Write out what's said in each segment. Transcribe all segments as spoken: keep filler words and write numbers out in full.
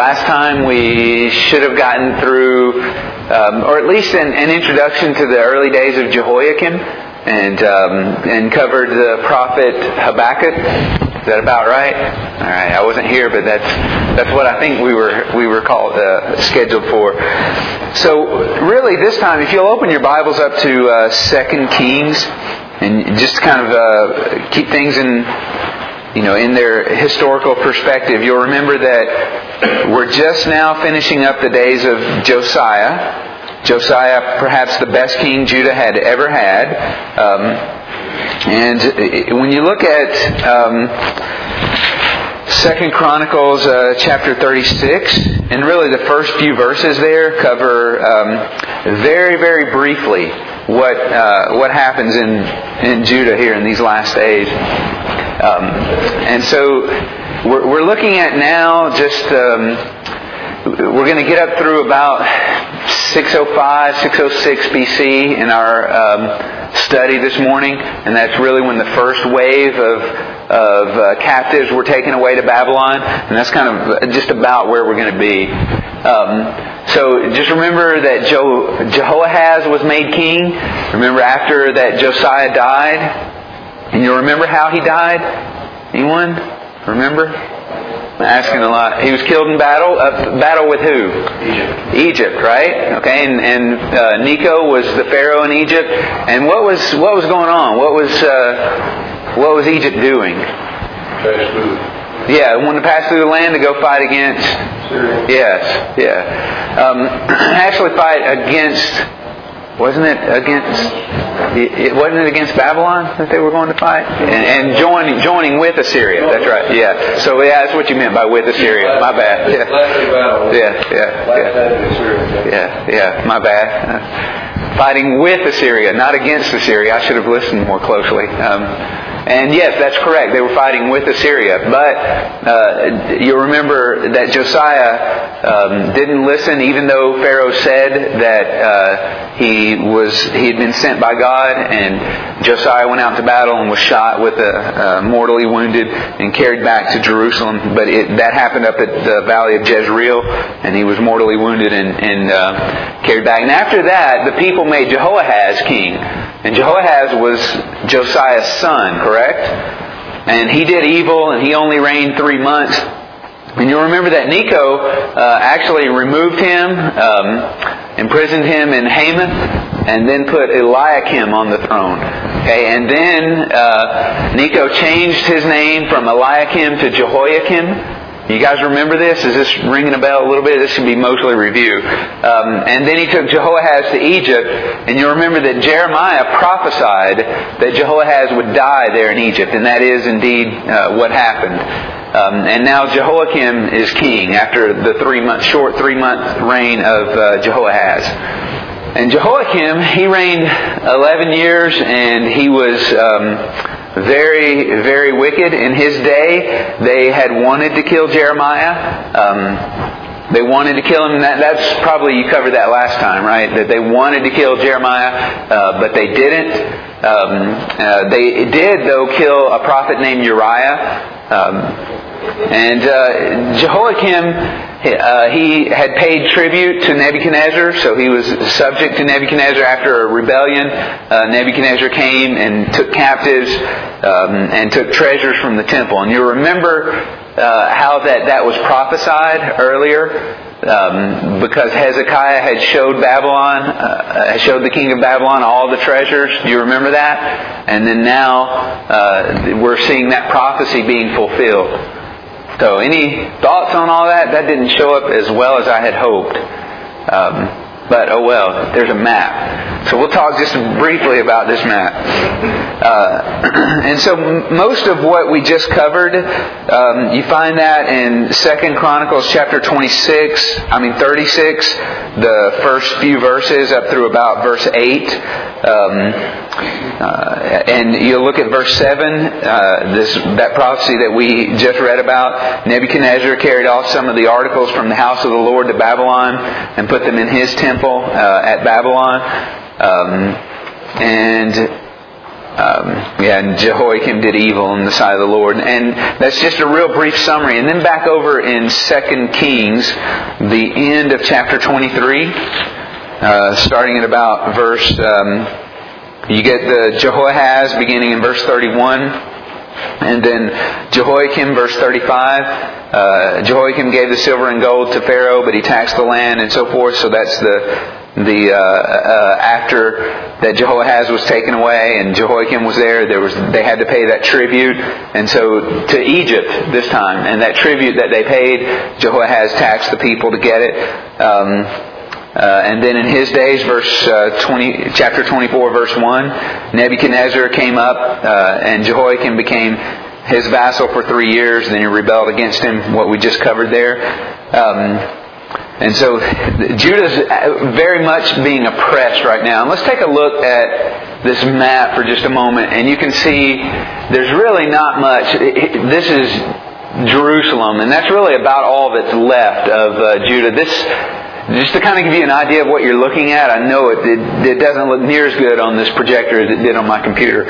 last time we should have gotten through, um, or at least an, an introduction to the early days of Jehoiakim, and um, and covered the prophet Habakkuk. Is that about right? All right. I wasn't here, but that's that's what I think we were we were called uh, scheduled for. So really, this time, if you'll open your Bibles up to uh, Second Kings, and just kind of uh, keep things in. You know, in their historical perspective, you'll remember that we're just now finishing up the days of Josiah. Josiah, perhaps the best king Judah had ever had. Um, and when you look at um, Second Chronicles uh, chapter thirty-six, and really the first few verses there cover um, very, very briefly what uh, what happens in in Judah here in these last days. Um, and so we're, we're looking at now just, um, we're going to get up through about six oh five, six oh six B C in our um, study this morning. And that's really when the first wave of, of uh, captives were taken away to Babylon. And that's kind of just about where we're going to be. Um, so just remember that Jo- Jehoahaz was made king. Remember after that Josiah died. And you'll remember how he died? Anyone? Remember? I'm asking a lot. He was killed in battle. Uh, battle with who? Egypt. Egypt, right? Okay, and, and uh, Necho was the pharaoh in Egypt. And what was what was going on? What was uh, what was Egypt doing? Pass through. Yeah, wanted to pass through the land to go fight against. Syria. Yes, yeah. Um, actually, fight against. Wasn't it against? It wasn't it against Babylon that they were going to fight, and, and joining joining with Assyria. That's right. Yeah. So yeah, that's what you meant by with Assyria. My bad. Yeah. Yeah. Yeah. Yeah. Yeah. My bad. Fighting with Assyria, not against Assyria. I should have listened more closely. Um, And yes, that's correct. They were fighting with Assyria. But uh, you'll remember that Josiah um, didn't listen, even though Pharaoh said that uh, he was he had been sent by God. And Josiah went out to battle and was shot with a uh, mortally wounded and carried back to Jerusalem. But it, that happened up at the valley of Jezreel, and he was mortally wounded and, and uh, carried back. And after that, the people made Jehoahaz king. And Jehoahaz was Josiah's son, correct? And he did evil, and he only reigned three months. And you'll remember that Necho uh, actually removed him, um, imprisoned him in Hamath, and then put Eliakim on the throne. Okay, and then uh, Necho changed his name from Eliakim to Jehoiakim. You guys remember this? Is this ringing a bell a little bit? This should be mostly review. Um, and then he took Jehoahaz to Egypt. And you'll remember that Jeremiah prophesied that Jehoahaz would die there in Egypt. And that is indeed uh, what happened. Um, and now Jehoiakim is king after the three month, short three-month reign of uh, Jehoahaz. And Jehoiakim, he reigned eleven years, and he was... Um, Very, very wicked. In his day, they had wanted to kill Jeremiah. Um, they wanted to kill him. That, that's probably, you covered that last time, right? That they wanted to kill Jeremiah, uh, but they didn't. Um, uh, they did, though, kill a prophet named Uriah. Um, and uh, Jehoiakim... Uh, he had paid tribute to Nebuchadnezzar, so he was subject to Nebuchadnezzar after a rebellion. Uh, Nebuchadnezzar came and took captives um, and took treasures from the temple. And you'll remember uh, how that, that was prophesied earlier. Um, because Hezekiah had showed Babylon, uh, showed the king of Babylon all the treasures. Do you remember that? And then now uh, we're seeing that prophecy being fulfilled. So any thoughts on all that? That didn't show up as well as I had hoped. Um, but oh well, there's a map. So we'll talk just briefly about this map. Uh, and so most of what we just covered, um, you find that in Second Chronicles chapter twenty-six, I mean thirty-six, the first few verses up through about verse eight. Um, uh, and you'll look at verse seven, uh, this that prophecy that we just read about. Nebuchadnezzar carried off some of the articles from the house of the Lord to Babylon and put them in his temple uh, at Babylon. Um, and Um, yeah, and Jehoiakim did evil in the sight of the Lord. And that's just a real brief summary. And then back over in Second Kings, the end of chapter twenty-three, uh, starting at about verse, um, you get the Jehoahaz beginning in verse thirty-one, and then Jehoiakim, verse thirty-five. Uh, Jehoiakim gave the silver and gold to Pharaoh, but he taxed the land and so forth. So that's the the uh, uh, after that Jehoahaz was taken away and Jehoiakim was there, there was they had to pay that tribute, and so to Egypt this time, and that tribute that they paid, Jehoahaz taxed the people to get it. Um, uh, and then in his days, verse uh, twenty, chapter twenty-four, verse one, Nebuchadnezzar came up, uh, and Jehoiakim became his vassal for three years. Then he rebelled against him. What we just covered there. Um, And so Judah's very much being oppressed right now. And let's take a look at this map for just a moment. And you can see there's really not much. This is Jerusalem. And that's really about all that's left of uh, Judah. This, just to kind of give you an idea of what you're looking at, I know it, it, it doesn't look near as good on this projector as it did on my computer.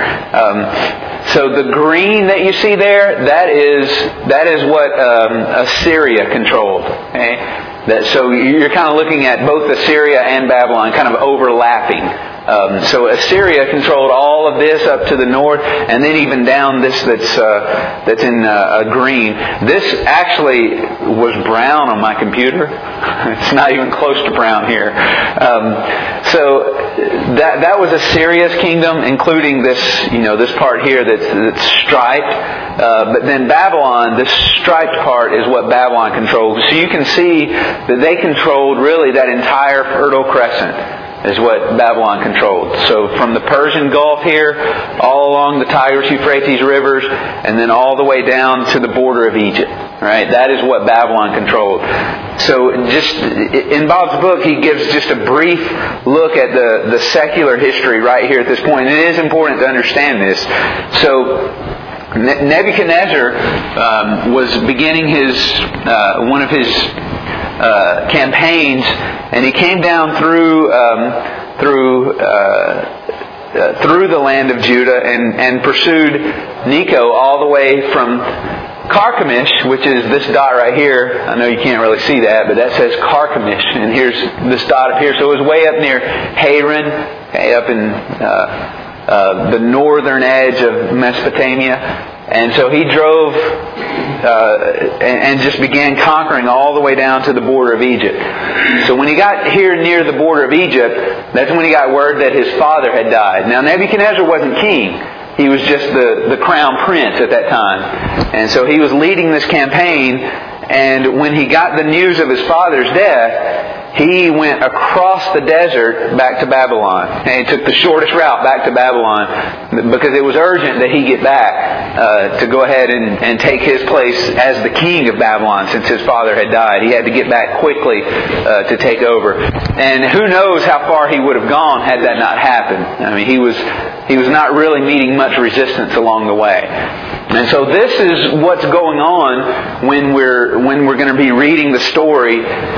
Um, so the green that you see there, that is that is what um, Assyria controlled. Okay? That, so you're kind of looking at both Assyria and Babylon kind of overlapping. Um, so Assyria controlled all of this up to the north, and then even down this that's uh, that's in uh, green. This actually was brown on my computer. It's not even close to brown here. Um, so that that was Assyria's kingdom, including this you know this part here that's, that's striped. Uh, but then Babylon, this striped part is what Babylon controlled. So you can see that they controlled really that entire Fertile Crescent is what Babylon controlled. So from the Persian Gulf here, all along the Tigris, Euphrates rivers, and then all the way down to the border of Egypt. Right? That is what Babylon controlled. So just in Bob's book, he gives just a brief look at the, the secular history right here at this point. And it is important to understand this. So Nebuchadnezzar um, was beginning his uh, one of his uh, campaigns, and he came down through um, through uh, uh, through the land of Judah and, and pursued Necho all the way from Carchemish, which is this dot right here. I know you can't really see that, but that says Carchemish, and here's this dot up here. So it was way up near Haran, okay, up in uh, Uh, the northern edge of Mesopotamia. And so he drove uh, and, and just began conquering all the way down to the border of Egypt. So when he got here near the border of Egypt, that's when he got word that his father had died. Now Nebuchadnezzar wasn't king. He was just the, the crown prince at that time. And so he was leading this campaign, and when he got the news of his father's death, he went across the desert back to Babylon. And he took the shortest route back to Babylon because it was urgent that he get back uh, to go ahead and, and take his place as the king of Babylon since his father had died. He had to get back quickly uh, to take over. And who knows how far he would have gone had that not happened. I mean, he was he was not really meeting much resistance along the way. And so this is what's going on when we're when we're going to be reading the story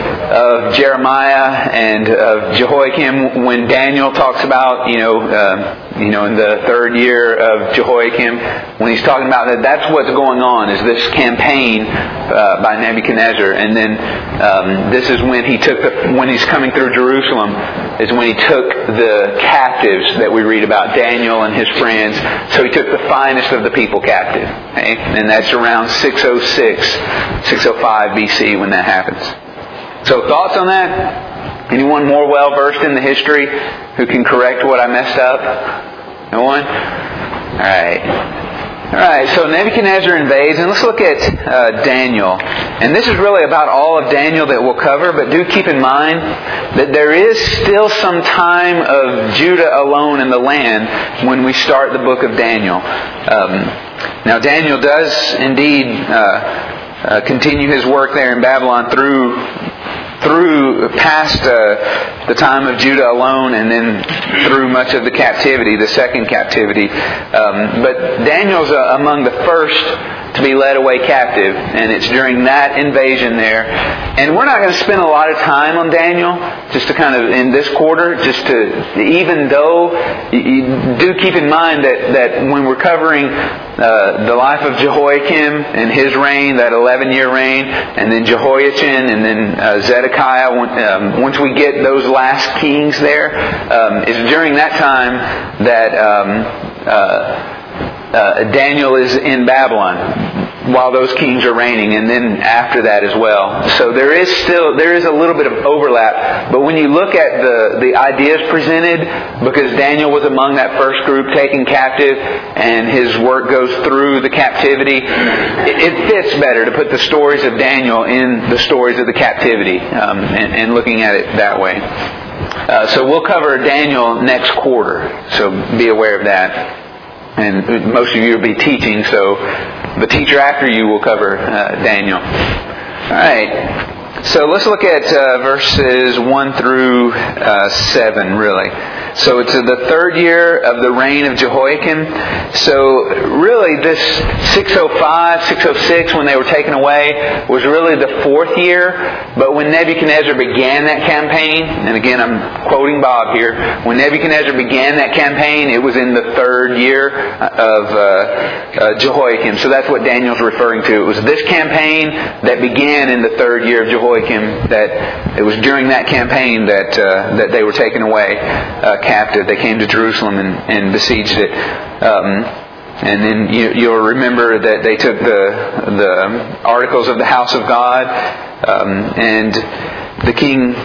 of Jeremiah and of Jehoiakim, when Daniel talks about, you know, uh, you know, in the third year of Jehoiakim, when he's talking about that, that's what's going on, is this campaign uh, by Nebuchadnezzar. And then um, this is when he took the, when he's coming through Jerusalem, is when he took the captives that we read about, Daniel and his friends. So he took the finest of the people captive. Okay? And that's around six oh six, six oh five B C when that happens. So thoughts on that? Anyone more well versed in the history who can correct what I messed up? No one? Alright. Alright, so Nebuchadnezzar invades, and let's look at uh, Daniel. And this is really about all of Daniel that we'll cover, but do keep in mind that there is still some time of Judah alone in the land when we start the book of Daniel. Um, now Daniel does indeed uh, uh, continue his work there in Babylon through through past uh, the time of Judah alone, and then through much of the captivity, the second captivity. Um, but Daniel's uh, among the first to be led away captive. And it's during that invasion there. And we're not going to spend a lot of time on Daniel, just to kind of, in this quarter, just to, even though, you do keep in mind that, that when we're covering uh, the life of Jehoiakim and his reign, that eleven-year reign, and then Jehoiachin, and then uh, Zedekiah, um, once we get those last kings there, um, it's during that time that um, uh, uh, Daniel is in Babylon while those kings are reigning, and then after that as well. So there is still there is a little bit of overlap. But when you look at the, the ideas presented, because Daniel was among that first group taken captive, and his work goes through the captivity, it, it fits better to put the stories of Daniel in the stories of the captivity, um, and, and looking at it that way. Uh, so we'll cover Daniel next quarter, so be aware of that. And most of you will be teaching, so the teacher after you will cover uh, Daniel. All right. So let's look at uh, verses one through uh, seven, really. So it's the third year of the reign of Jehoiakim. So really this six oh five, six oh six, when they were taken away, was really the fourth year. But when Nebuchadnezzar began that campaign, and again I'm quoting Bob here, when Nebuchadnezzar began that campaign, it was in the third year of uh, uh, Jehoiakim. So that's what Daniel's referring to. It was this campaign that began in the third year of Jehoiakim, that it was during that campaign that uh, that they were taken away uh, captive. They came to Jerusalem and, and besieged it. Um, and then you, you'll remember that they took the the articles of the house of God, um, and the king.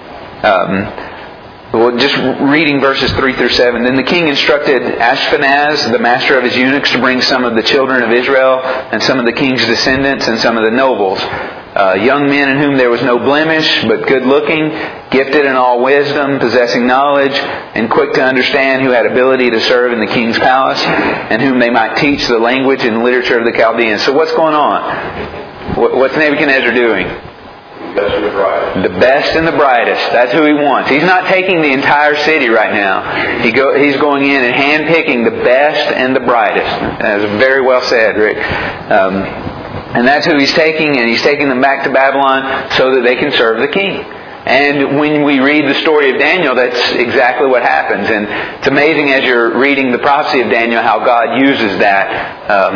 Um, well, just reading verses three through seven. Then the king instructed Ashpenaz, the master of his eunuchs, to bring some of the children of Israel and some of the king's descendants and some of the nobles. Uh, young men in whom there was no blemish, but good-looking, gifted in all wisdom, possessing knowledge, and quick to understand, who had ability to serve in the king's palace, and whom they might teach the language and literature of the Chaldeans. So what's going on? What's Nebuchadnezzar doing? Best and the brightest. The best and the brightest. That's who he wants. He's not taking the entire city right now. He go, he's going in and handpicking the best and the brightest. That's very well said, Rick. Um, And that's who he's taking, and he's taking them back to Babylon so that they can serve the king. And when we read the story of Daniel, that's exactly what happens. And it's amazing as you're reading the prophecy of Daniel how God uses that um,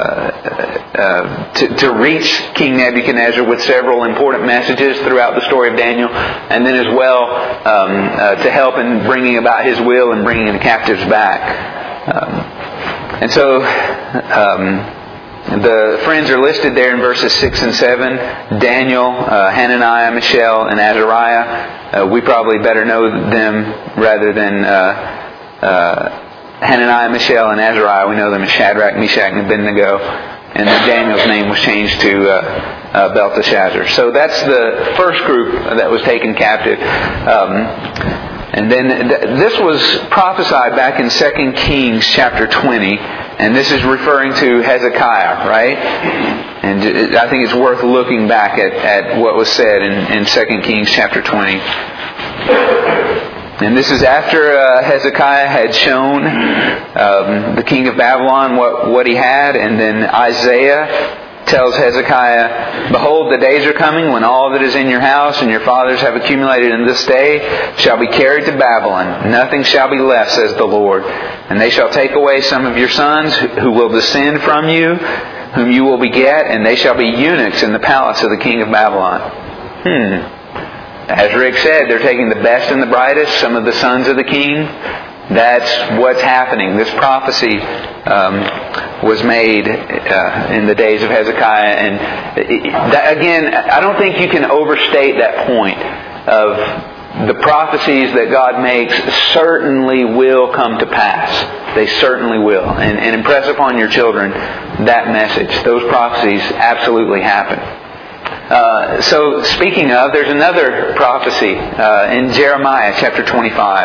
uh, uh, to, to reach King Nebuchadnezzar with several important messages throughout the story of Daniel, and then as well um, uh, to help in bringing about His will and bringing the captives back. Um, and so... Um, The friends are listed there in verses six and seven. Daniel, uh, Hananiah, Mishael, and Azariah. Uh, we probably better know them rather than uh, uh, Hananiah, Mishael, and Azariah. We know them as Shadrach, Meshach, and Abednego. And then Daniel's name was changed to uh, uh, Belteshazzar. So that's the first group that was taken captive. Um, And then th- this was prophesied back in Second Kings chapter twenty. And this is referring to Hezekiah, right? And I think it's worth looking back at, at what was said in, in Second Kings chapter twenty. And this is after uh, Hezekiah had shown um, the king of Babylon what, what he had. And then Isaiah tells Hezekiah, "Behold, the days are coming when all that is in your house and your fathers have accumulated in this day shall be carried to Babylon. Nothing shall be left, says the Lord. And they shall take away some of your sons who will descend from you, whom you will beget, and they shall be eunuchs in the palace of the king of Babylon." Hmm. As Rick said, they're taking the best and the brightest, some of the sons of the king. That's what's happening. This prophecy um, was made uh, in the days of Hezekiah. And that, again, I don't think you can overstate that point of the prophecies that God makes certainly will come to pass. They certainly will. And, and impress upon your children that message. Those prophecies absolutely happen. Uh, so speaking of, there's another prophecy uh, in Jeremiah chapter twenty-five.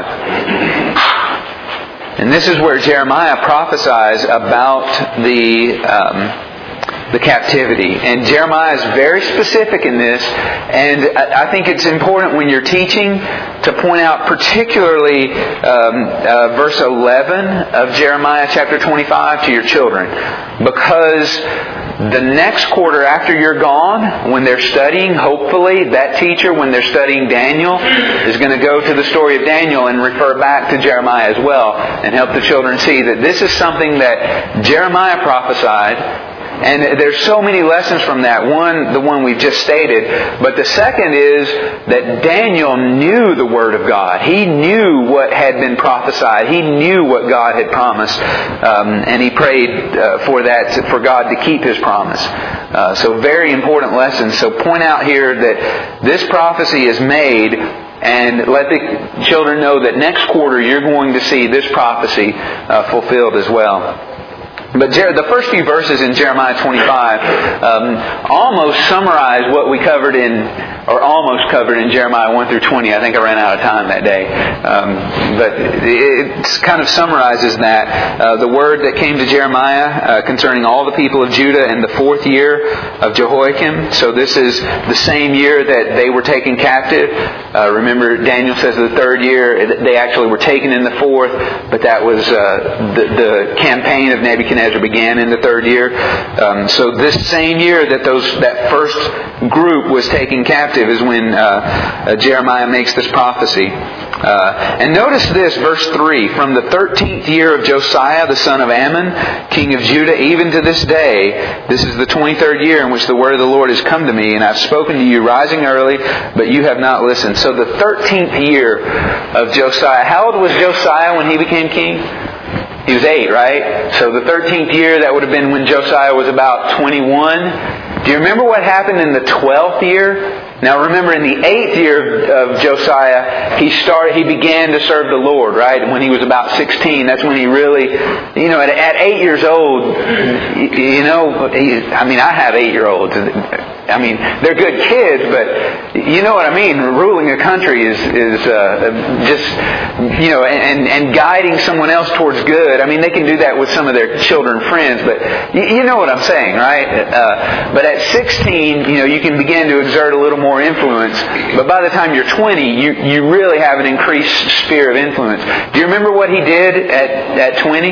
And this is where Jeremiah prophesies about the um, the captivity. And Jeremiah is very specific in this. And I think it's important when you're teaching to point out particularly um, uh, verse eleven of Jeremiah chapter twenty-five to your children. Because the next quarter after you're gone, when they're studying, hopefully that teacher, when they're studying Daniel, is going to go to the story of Daniel and refer back to Jeremiah as well and help the children see that this is something that Jeremiah prophesied. And there's so many lessons from that. One, the one we've just stated. But the second is that Daniel knew the Word of God. He knew what had been prophesied. He knew what God had promised. Um, and he prayed uh, for that, for God to keep His promise. Uh, so very important lessons. So point out here that this prophecy is made, and let the children know that next quarter you're going to see this prophecy uh, fulfilled as well. But the first few verses in Jeremiah twenty-five um, almost summarize what we covered in, or almost covered in Jeremiah one through twenty. I think I ran out of time that day. Um, but it kind of summarizes that. Uh, the word that came to Jeremiah uh, concerning all the people of Judah in the fourth year of Jehoiakim. So this is the same year that they were taken captive. Uh, remember, Daniel says the third year. They actually were taken in the fourth, but that was uh, the, the campaign of Nebuchadnezzar began in the third year. Um, so this same year that those that first group was taken captive is when uh, uh, Jeremiah makes this prophecy. Uh, and notice this, verse three. From the thirteenth year of Josiah, the son of Ammon, king of Judah, even to this day, this is the twenty-third year in which the word of the Lord has come to me, and I've spoken to you rising early, but you have not listened. So the thirteenth year of Josiah. How old was Josiah when he became king? He was eight, right? So the thirteenth year, that would have been when Josiah was about twenty-one. Do you remember what happened in the twelfth year? Now remember, in the eighth year of Josiah, he started. He began to serve the Lord, right? When he was about sixteen, that's when he really, you know, at, at eight years old, you know, he, I mean, I have eight-year-olds. I mean, they're good kids, but you know what I mean. Ruling a country is is uh, just, you know, and and guiding someone else towards good. I mean, they can do that with some of their children friends, but you, you know what I'm saying, right? Uh, but at sixteen, you know, you can begin to exert a little more influence. But by the time you're twenty, you you really have an increased sphere of influence. Do you remember what he did at at twenty?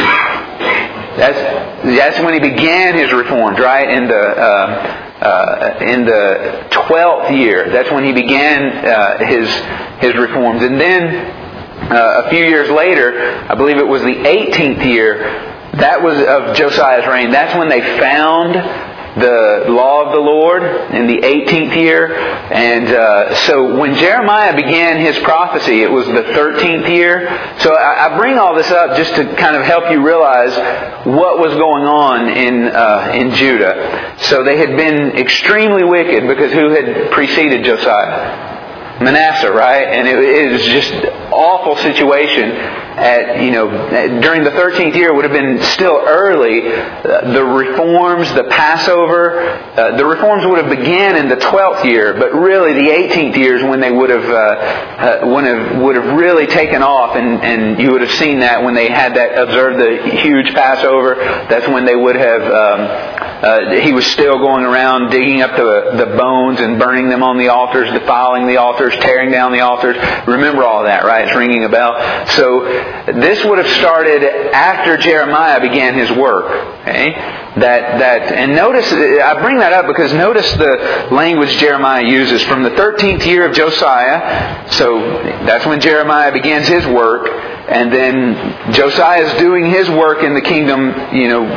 That's that's when he began his reforms, right? In the uh, uh, in the twelfth year, that's when he began uh, his his reforms, and then uh, a few years later, I believe it was the eighteenth year, that was of Josiah's reign. That's when they found the law of the Lord in the eighteenth year. And uh, so when Jeremiah began his prophecy, it was the thirteenth year. So I, I bring all this up just to kind of help you realize what was going on in uh, in Judah. So they had been extremely wicked, because who had preceded Josiah? Manasseh, right? And it, it was just an awful situation. At, you know, during the thirteenth year, it would have been still early. Uh, the reforms, the Passover, uh, the reforms would have began in the twelfth year, but really the eighteenth year is when they would have, uh, uh, would have would have really taken off, and, and you would have seen that when they had that observed the huge Passover. That's when they would have. Um, uh, he was still going around digging up the the bones and burning them on the altars, defiling the altars, tearing down the altars. Remember all that, right? It's ringing a bell. So this would have started after Jeremiah began his work. Okay? That that and notice, I bring that up because notice the language Jeremiah uses. From the thirteenth year of Josiah, so that's when Jeremiah begins his work, and then Josiah is doing his work in the kingdom, you know,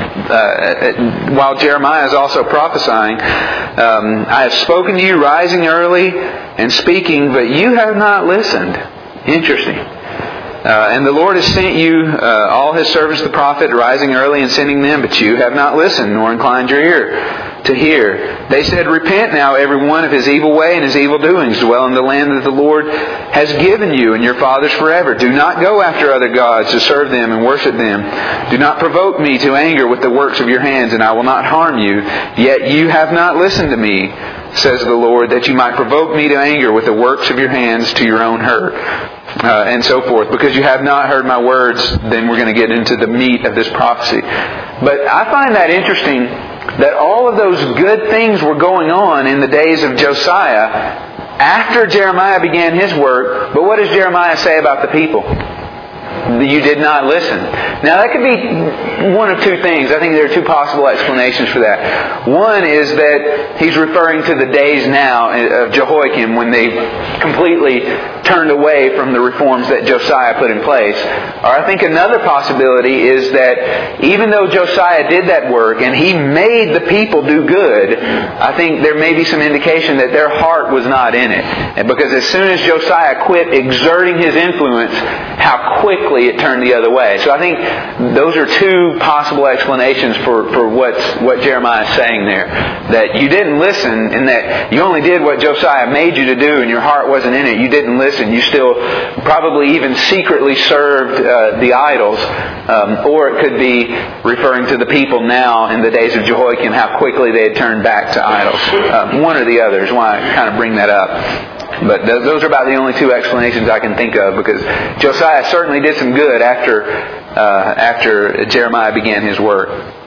uh, while Jeremiah is also prophesying. Um, I have spoken to you rising early and speaking, but you have not listened. Interesting. Uh, and the Lord has sent you uh, all His servants the prophet, rising early and sending them, but you have not listened, nor inclined your ear to hear. They said, repent now, every one of his evil way and his evil doings. Dwell in the land that the Lord has given you and your fathers forever. Do not go after other gods to serve them and worship them. Do not provoke me to anger with the works of your hands, and I will not harm you. Yet you have not listened to me, says the Lord, that you might provoke me to anger with the works of your hands to your own hurt. Uh, and so forth. Because you have not heard my words, then we're going to get into the meat of this prophecy. But I find that interesting that all of those good things were going on in the days of Josiah after Jeremiah began his work. But what does Jeremiah say about the people? you did not listen. Now that could be one of two things. I think there are two possible explanations for that. One is that he's referring to the days now of Jehoiakim when they completely turned away from the reforms that Josiah put in place. Or I think another possibility is that even though Josiah did that work and he made the people do good, I think there may be some indication that their heart was not in it. And because as soon as Josiah quit exerting his influence, how quickly it turned the other way. So I think those are two possible explanations for, for what's, what Jeremiah is saying there. That you didn't listen, and that you only did what Josiah made you to do and your heart wasn't in it. You didn't listen. You still probably even secretly served uh, the idols. Um, or it could be referring to the people now in the days of Jehoiakim, how quickly they had turned back to idols. Um, one or the other is why I kind of bring that up. But th- those are about the only two explanations I can think of, because Josiah certainly did some good after uh, after Jeremiah began his work.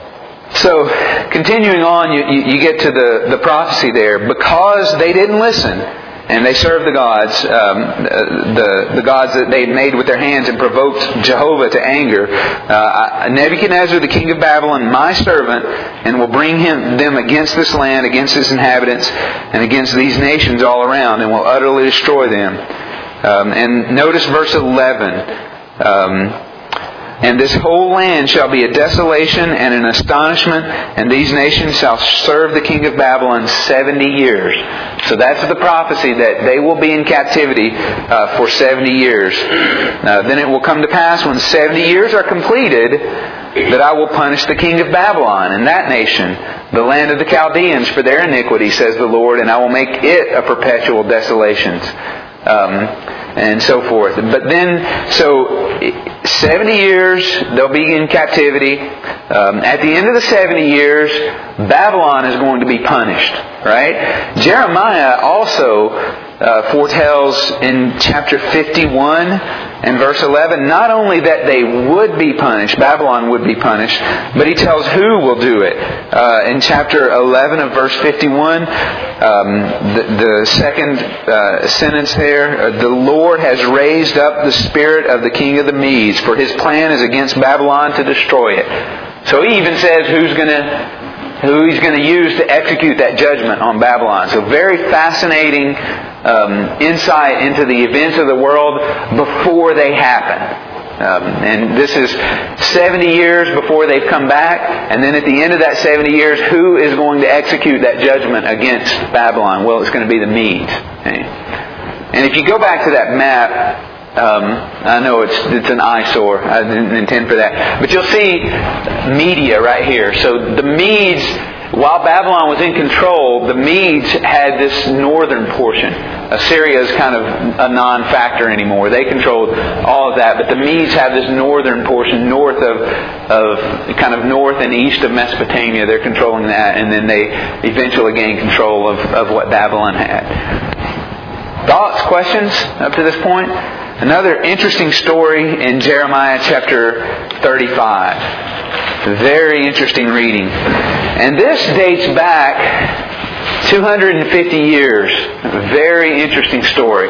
So, continuing on, you, you, you get to the, the prophecy there. Because they didn't listen, and they served the gods, um, the, the gods that they made with their hands and provoked Jehovah to anger, uh, Nebuchadnezzar, the king of Babylon, my servant, and will bring him them against this land, against its inhabitants, and against these nations all around, and will utterly destroy them. Um, and notice verse eleven. Um, And this whole land shall be a desolation and an astonishment, and these nations shall serve the king of Babylon seventy years. So that's the prophecy, that they will be in captivity uh, for seventy years. Uh, then it will come to pass when seventy years are completed, that I will punish the king of Babylon and that nation, the land of the Chaldeans, for their iniquity, says the Lord, and I will make it a perpetual desolation. Um, and so forth. But then, so seventy years they'll be in captivity. Um, at the end of the seventy years, Babylon is going to be punished. Right? Jeremiah also uh, foretells in chapter fifty-one and verse eleven, not only that they would be punished, Babylon would be punished, but he tells who will do it. Uh, in chapter eleven of verse fifty-one, um, the, the second uh, sentence there, uh, the Lord has raised up the spirit of the king of the Medes, for his plan is against Babylon to destroy it. So he even says who's going to who he's going to use to execute that judgment on Babylon. So very fascinating um, insight into the events of the world before they happen. Um, and this is seventy years before they've come back. And then at the end of that seventy years, who is going to execute that judgment against Babylon? Well, it's going to be the Medes. Okay? And if you go back to that map, Um, I know it's it's an eyesore. I didn't intend for that. But you'll see Media right here. So the Medes, while Babylon was in control, the Medes had this northern portion. Assyria is kind of a non-factor anymore. They controlled all of that. But the Medes have this northern portion, north of, of kind of north and east of Mesopotamia. They're controlling that. And then they eventually gain control of, of what Babylon had. Thoughts, questions up to this point? Another interesting story in Jeremiah chapter thirty-five. Very interesting reading. And this dates back two hundred fifty years. Very interesting story.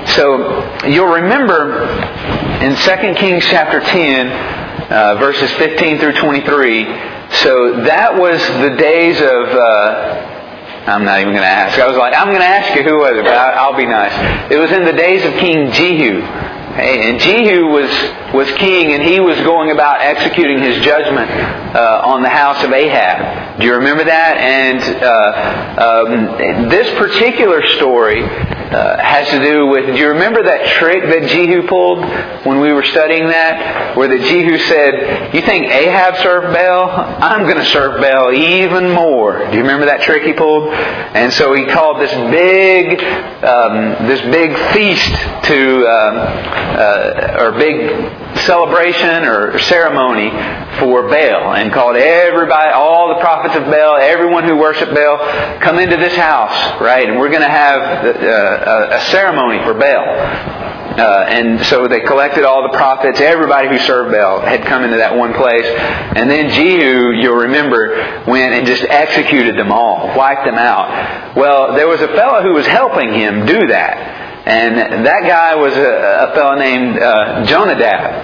So you'll remember in Second Kings chapter ten, uh, verses fifteen through twenty-three. So that was the days of... Uh, I'm not even going to ask. I was like, I'm going to ask you who was it, but I'll be nice. It was in the days of King Jehu. And Jehu was, was king, and he was going about executing his judgment uh, on the house of Ahab. Do you remember that? And uh, um, this particular story uh, has to do with, do you remember that trick that Jehu pulled when we were studying that? Where the Jehu said, you think Ahab served Baal? I'm going to serve Baal even more. Do you remember that trick he pulled? And so he called this big, um, this big feast to... Um, Uh, or big celebration or ceremony for Baal, and called everybody, all the prophets of Baal, everyone who worshiped Baal, come into this house, right? And we're going to have uh, a ceremony for Baal. Uh, and so they collected all the prophets, everybody who served Baal had come into that one place. And then Jehu, you'll remember, went and just executed them all, wiped them out. Well, there was a fellow who was helping him do that. And that guy was a, a fellow named uh, Jonadab.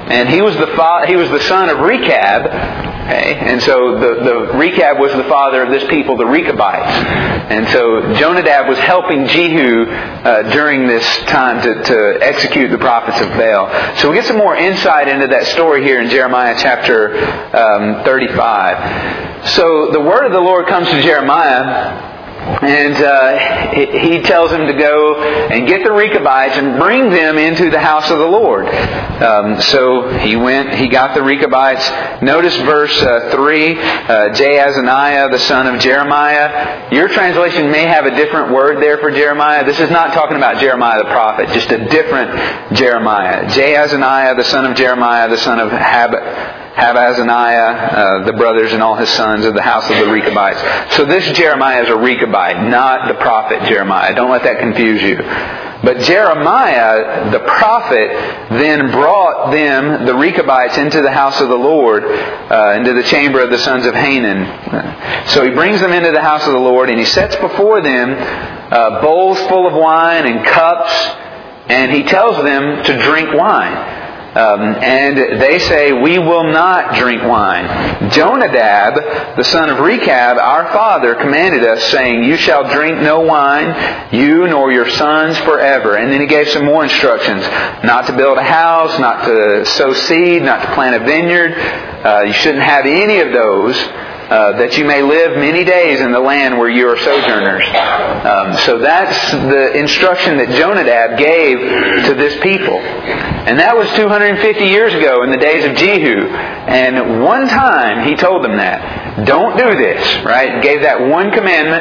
and he was the fa- he was the son of Rechab. Okay, and so the, the Rechab was the father of this people, the Rechabites. And so Jonadab was helping Jehu uh, during this time to, to execute the prophets of Baal. So we get some more insight into that story here in Jeremiah chapter um, thirty-five. So the word of the Lord comes to Jeremiah, and uh, he tells him to go and get the Rechabites and bring them into the house of the Lord. Um, so he went, he got the Rechabites. Notice verse uh, three, uh, Jaazaniah, the son of Jeremiah. Your translation may have a different word there for Jeremiah. This is not talking about Jeremiah the prophet, just a different Jeremiah. Jaazaniah, the son of Jeremiah, the son of Hab. Habazaniah, uh, the brothers and all his sons of the house of the Rechabites. So this Jeremiah is a Rechabite, not the prophet Jeremiah. Don't let that confuse you. But Jeremiah, the prophet, then brought them, the Rechabites, into the house of the Lord, uh, into the chamber of the sons of Hanan. So he brings them into the house of the Lord, and he sets before them uh, bowls full of wine and cups, and he tells them to drink wine. Um, and they say, we will not drink wine. Jonadab, the son of Rechab, our father, commanded us, saying, you shall drink no wine, you nor your sons forever. And then he gave some more instructions. Not to build a house, not to sow seed, not to plant a vineyard. Uh, you shouldn't have any of those. Uh, that you may live many days in the land where you are sojourners. Um, so that's the instruction that Jonadab gave to this people. And that was two hundred fifty years ago in the days of Jehu. And one time he told them that. Don't do this, right? Gave that one commandment.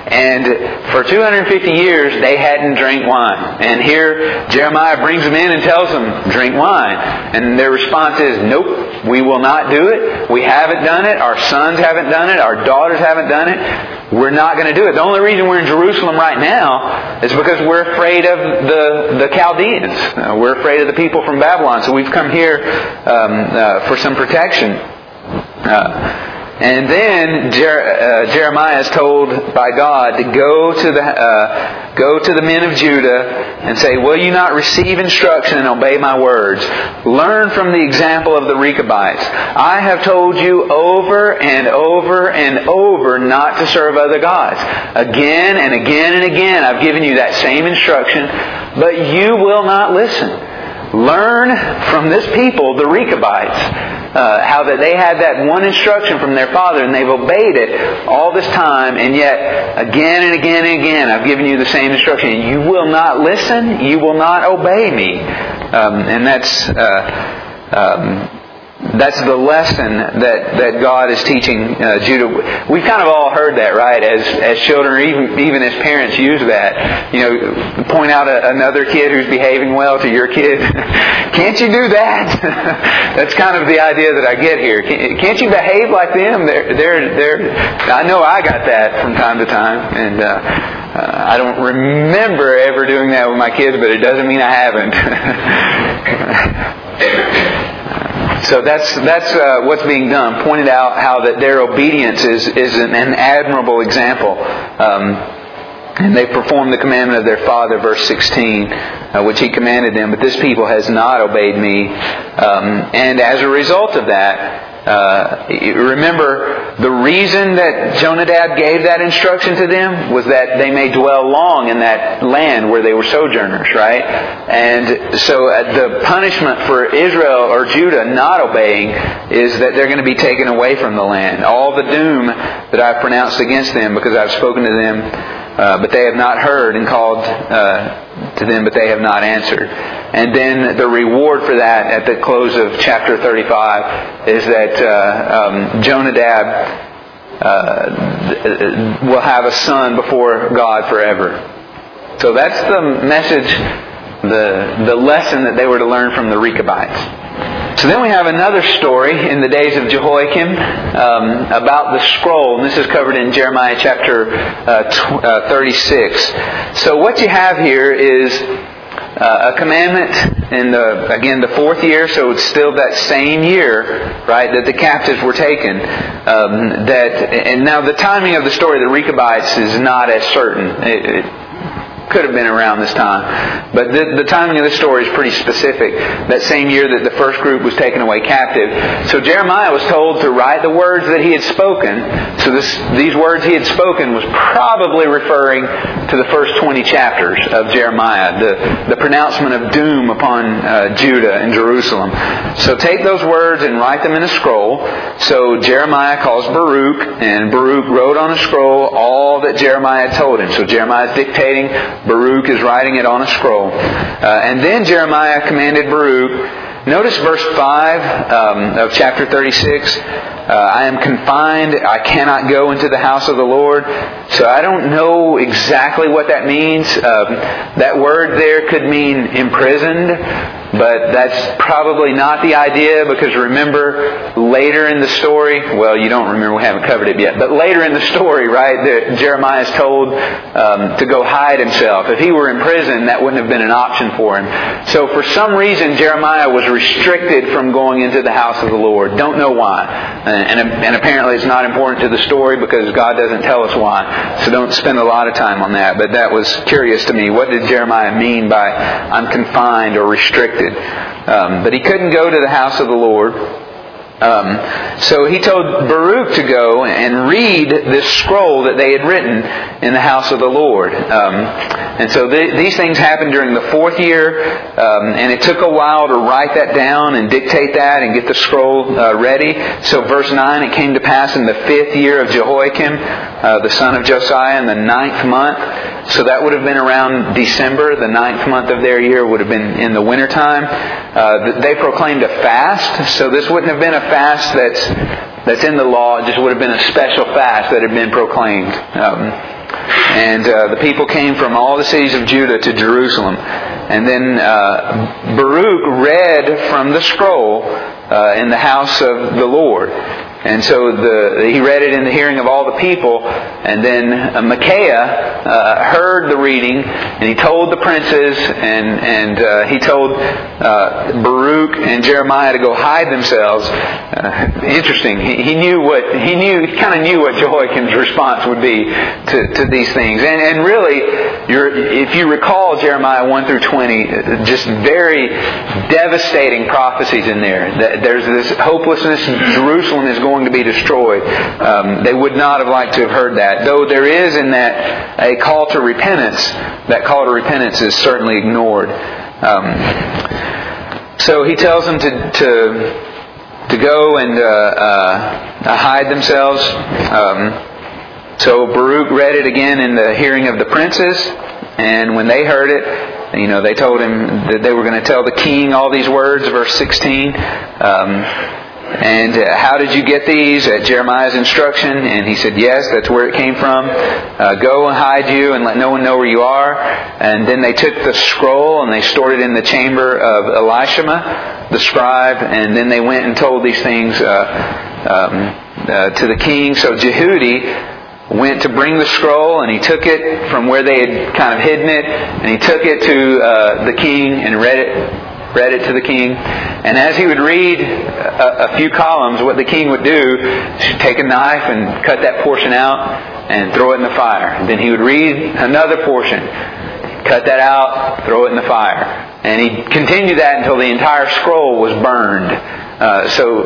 And for two hundred fifty years they hadn't drank wine. And here Jeremiah brings them in and tells them, drink wine. And their response is, nope, we will not do it. We haven't done it. Our sons haven't done it. Our daughters haven't done it. We're not going to do it. The only reason we're in Jerusalem right now is because we're afraid of the, the Chaldeans. Uh, we're afraid of the people from Babylon. So we've come here um, uh, for some protection. Uh, And then Jer- uh, Jeremiah is told by God to go to the uh, go to the men of Judah and say, will you not receive instruction and obey my words? Learn from the example of the Rechabites. I have told you over and over and over not to serve other gods. Again and again and again I've given you that same instruction, but you will not listen. Learn from this people, the Rechabites, uh, how that they had that one instruction from their father and they've obeyed it all this time, and yet again and again and again I've given you the same instruction. You will not listen, you will not obey me. Um, and that's uh, um, that's the lesson that, that God is teaching uh, Judah. We've kind of all heard that, right? As as children, or even even as parents, use that. You know, point out a, another kid who's behaving well to your kid. Can't you do that? That's kind of the idea that I get here. Can't you behave like them? They're they're they're. I know I got that from time to time, and uh, uh, I don't remember ever doing that with my kids, but it doesn't mean I haven't. So that's that's uh, what's being done. Pointed out how that their obedience is is an, an admirable example, um, and they perform the commandment of their father, verse sixteen, uh, which he commanded them. But this people has not obeyed me, um, and as a result of that. Uh, remember, the reason that Jonadab gave that instruction to them was that they may dwell long in that land where they were sojourners, right? And so uh, the punishment for Israel or Judah not obeying is that they're going to be taken away from the land. All the doom that I've pronounced against them because I've spoken to them, uh, but they have not heard, and called uh, to them, but they have not answered. And then the reward for that at the close of chapter thirty-five is that uh, um, Jonadab uh, will have a son before God forever. So that's the message, the the lesson that they were to learn from the Rechabites. So then we have another story in the days of Jehoiakim um, about the scroll. And this is covered in Jeremiah chapter uh, tw- uh, thirty-six. So what you have here is uh, a commandment in the, again, the fourth year. So it's still that same year, right, that the captives were taken. Um, that and now the timing of the story of the Rechabites is not as certain. It, it could have been around this time. But the, the timing of this story is pretty specific. That same year that the first group was taken away captive. So Jeremiah was told to write the words that he had spoken. So this, these words he had spoken was probably referring to the first twenty chapters of Jeremiah, the, the pronouncement of doom upon uh, Judah and Jerusalem. So take those words and write them in a scroll. So Jeremiah calls Baruch, and Baruch wrote on a scroll all that Jeremiah had told him. So Jeremiah is dictating, Baruch is writing it on a scroll. Uh, and then Jeremiah commanded Baruch, notice verse five um, of chapter thirty-six, uh, I am confined, I cannot go into the house of the Lord. So I don't know exactly what that means. Um, that word there could mean imprisoned, but that's probably not the idea, because remember, later in the story, well, you don't remember, we haven't covered it yet, but later in the story, right, that Jeremiah is told um, to go hide himself. If he were in prison, that wouldn't have been an option for him. So for some reason, Jeremiah was restricted from going into the house of the Lord. Don't know why. And, and apparently it's not important to the story, because God doesn't tell us why. So don't spend a lot of time on that. But that was curious to me. What did Jeremiah mean by I'm confined or restricted? Um, but he couldn't go to the house of the Lord. Um, so he told Baruch to go and read this scroll that they had written in the house of the Lord. Um, and so th- these things happened during the fourth year, um, and it took a while to write that down and dictate that and get the scroll uh, ready. So verse nine, it came to pass in the fifth year of Jehoiakim, uh, the son of Josiah, in the ninth month. So that would have been around December. The ninth month of their year would have been in the wintertime. Uh, they proclaimed a fast. So this wouldn't have been a fast that's that's in the law. It just would have been a special fast that had been proclaimed. Um, and uh, the people came from all the cities of Judah to Jerusalem. And then uh, Baruch read from the scroll uh, in the house of the Lord. And so the, he read it in the hearing of all the people. And then uh, Micaiah uh, heard the reading, and he told the princes, and and uh, he told uh, Baruch and Jeremiah to go hide themselves. Uh, interesting. He, he knew what he knew. He kind of knew what Jehoiakim's response would be to, to these things. And and really, you're, if you recall Jeremiah one through twenty, just very devastating prophecies in there. There's this hopelessness. Jerusalem is going to be destroyed. Um, they would not have liked to have heard that. Though there is in that a call to repentance, that call to repentance is certainly ignored. Um, so he tells them to to, to go and uh, uh, hide themselves. Um, so Baruch read it again in the hearing of the princes, and when they heard it, you know, they told him that they were going to tell the king all these words, verse sixteen. Um, And uh, how did you get these? At Jeremiah's instruction. And he said, yes, that's where it came from. Uh, go and hide you and let no one know where you are. And then they took the scroll and they stored it in the chamber of Elishama, the scribe. And then they went and told these things uh, um, uh, to the king. So Jehudi went to bring the scroll, and he took it from where they had kind of hidden it. And he took it to uh, the king and read it. read it to the king. And as he would read a, a few columns, what the king would do is take a knife and cut that portion out and throw it in the fire. And then he would read another portion, cut that out, throw it in the fire. And he'd continue that until the entire scroll was burned. Uh, so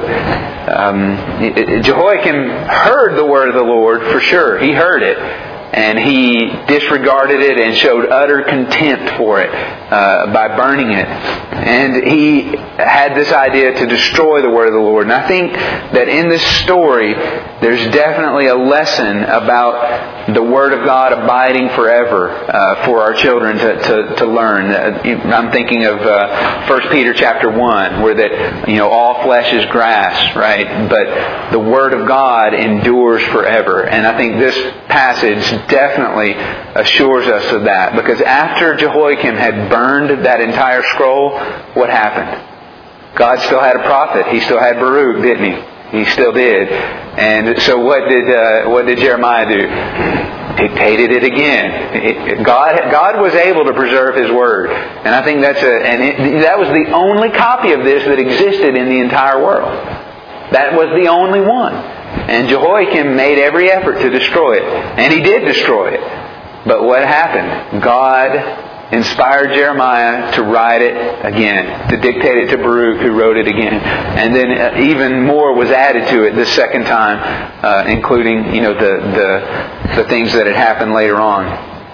um, Jehoiakim heard the word of the Lord for sure. He heard it. And he disregarded it and showed utter contempt for it uh, by burning it. And he had this idea to destroy the word of the Lord. And I think that in this story, there's definitely a lesson about the Word of God abiding forever uh, for our children to, to, to learn. Uh, I'm thinking of uh, First Peter chapter one, where that, you know, all flesh is grass, right? But the Word of God endures forever. And I think this passage definitely assures us of that. Because after Jehoiakim had burned that entire scroll, what happened? God still had a prophet. He still had Baruch, didn't he? He still did. And so what did uh, what did Jeremiah do? Dictated it again. It, God God was able to preserve His Word. And I think that's a and it, that was the only copy of this that existed in the entire world. That was the only one. And Jehoiakim made every effort to destroy it. And he did destroy it. But what happened? God inspired Jeremiah to write it again, to dictate it to Baruch, who wrote it again. And then even more was added to it this second time, uh, including, you know, the, the the things that had happened later on.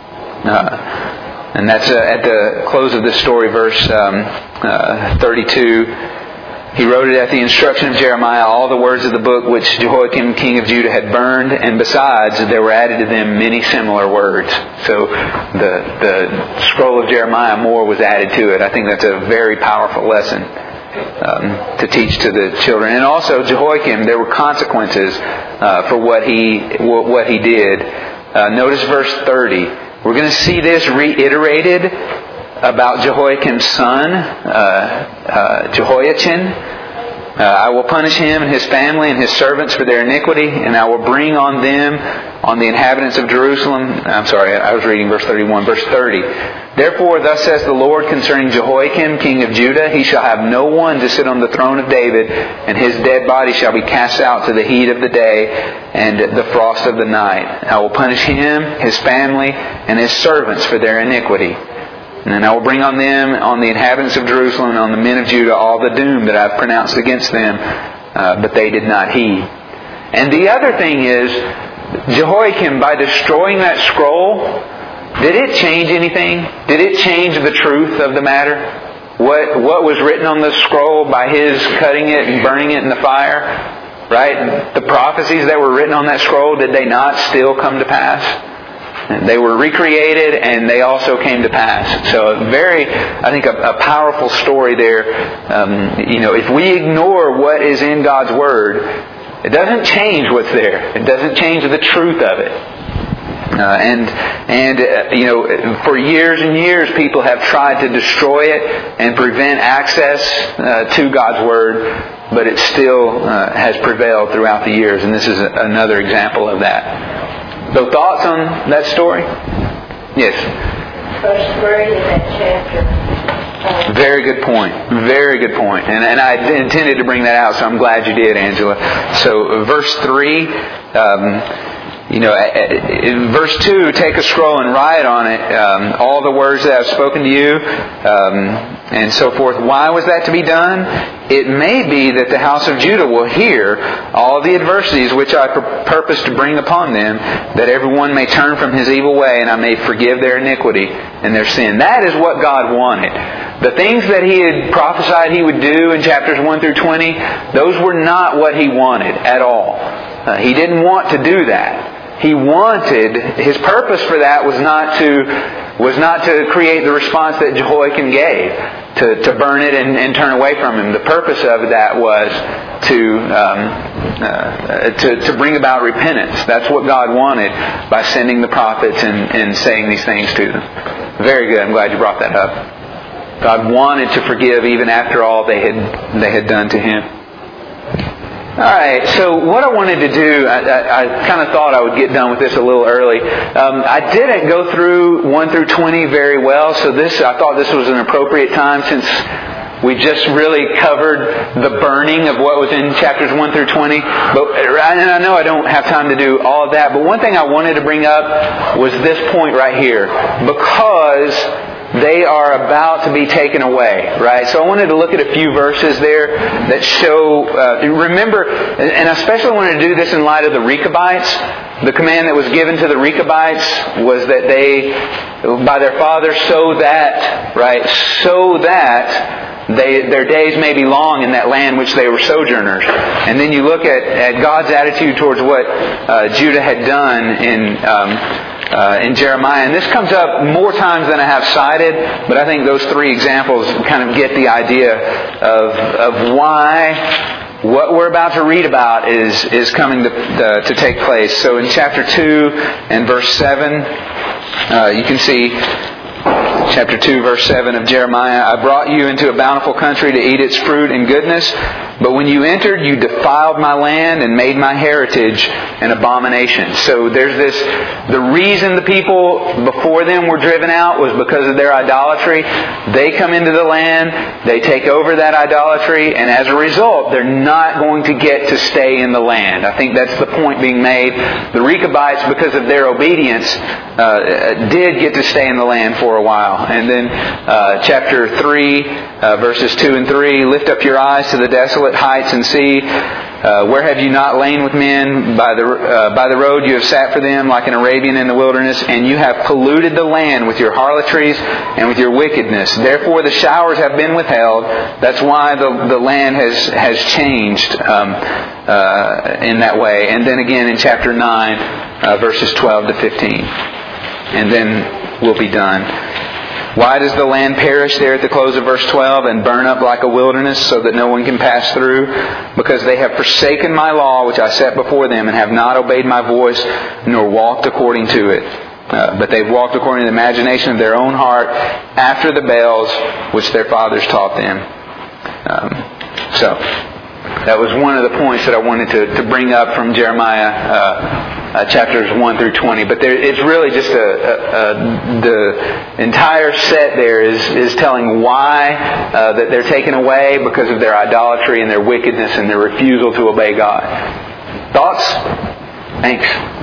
Uh, and that's uh, at the close of this story, verse um, uh, thirty-two. He wrote it at the instruction of Jeremiah, all the words of the book which Jehoiakim king of Judah had burned, and besides there were added to them many similar words. So the the scroll of Jeremiah, more was added to it. I think that's a very powerful lesson um, to teach to the children. And also Jehoiakim, there were consequences uh, for what he what he did. Uh, notice verse thirty. We're going to see this reiterated about Jehoiakim's son, uh, uh, Jehoiachin. Uh, I will punish him and his family and his servants for their iniquity, and I will bring on them, on the inhabitants of Jerusalem. I'm sorry, I was reading verse thirty-one, verse thirty. Therefore, thus says the Lord concerning Jehoiakim, king of Judah, he shall have no one to sit on the throne of David, and his dead body shall be cast out to the heat of the day and the frost of the night. I will punish him, his family, and his servants for their iniquity. And I will bring on them, on the inhabitants of Jerusalem, and on the men of Judah, all the doom that I have pronounced against them. Uh, but they did not heed. And the other thing is, Jehoiakim, by destroying that scroll, did it change anything? Did it change the truth of the matter? What what was written on the scroll by his cutting it and burning it in the fire? Right? The prophecies that were written on that scroll, did they not still come to pass? They were recreated, and they also came to pass. So a very, I think, a, a powerful story there. Um, you know, if we ignore what is in God's Word, it doesn't change what's there. It doesn't change the truth of it. Uh, and, and uh, you know, for years and years, people have tried to destroy it and prevent access uh, to God's Word, but it still uh, has prevailed throughout the years. And this is a, another example of that. So thoughts on that story? Yes. Verse thirty of that chapter. Very good point. Very good point. And, and I intended to bring that out, so I'm glad you did, Angela. So verse three, um, you know, in verse two, take a scroll and write on it um, all the words that I've spoken to you, um, and so forth. Why was that to be done? It may be that the house of Judah will hear all the adversities which I purpose to bring upon them, that everyone may turn from his evil way, and I may forgive their iniquity and their sin. That is what God wanted. The things that He had prophesied He would do in chapters one through twenty, those were not what He wanted at all. Uh, he didn't want to do that. He wanted, His purpose for that was not to was not to create the response that Jehoiakim gave, to, to burn it and, and turn away from him. The purpose of that was to, um, uh, to to bring about repentance. That's what God wanted by sending the prophets and, and saying these things to them. Very good. I'm glad you brought that up. God wanted to forgive even after all they had they had done to Him. Alright, so what I wanted to do, I, I, I kind of thought I would get done with this a little early. Um, I didn't go through one through twenty very well, so this I thought this was an appropriate time since we just really covered the burning of what was in chapters one through twenty. But, and I know I don't have time to do all of that, but one thing I wanted to bring up was this point right here. Because they are about to be taken away, right? So I wanted to look at a few verses there that show, uh, remember, and I especially wanted to do this in light of the Rechabites. The command that was given to the Rechabites was that they, by their father, so that, right, so that They, their days may be long in that land which they were sojourners. And then you look at, at God's attitude towards what uh, Judah had done in um, uh, in Jeremiah. And this comes up more times than I have cited, but I think those three examples kind of get the idea of of why what we're about to read about is is coming to, uh, to take place. So in chapter two and verse seven, uh, you can see Chapter two, verse seven of Jeremiah, I brought you into a bountiful country to eat its fruit and goodness. But when you entered, you defiled my land and made my heritage an abomination. So there's this, the reason the people before them were driven out was because of their idolatry. They come into the land, they take over that idolatry, and as a result, they're not going to get to stay in the land. I think that's the point being made. The Rechabites, because of their obedience, uh, did get to stay in the land for a while. And then uh, chapter three, uh, verses two and three, lift up your eyes to the desolate heights and see, uh, where have you not lain with men? By the uh, by the road you have sat for them like an Arabian in the wilderness, and you have polluted the land with your harlotries and with your wickedness. Therefore the showers have been withheld. That's why the, the land has, has changed um, uh, in that way. And then again in chapter nine, uh, verses twelve to fifteen. And then we'll be done. Why does the land perish there at the close of verse twelve and burn up like a wilderness so that no one can pass through? Because they have forsaken my law which I set before them and have not obeyed my voice nor walked according to it. Uh, but they've walked according to the imagination of their own heart after the Baals which their fathers taught them. Um, so that was one of the points that I wanted to, to bring up from Jeremiah uh, uh, chapters one through twenty. But there, it's really just a, a, a the entire set there is, is telling why uh, that they're taken away because of their idolatry and their wickedness and their refusal to obey God. Thoughts? Thanks.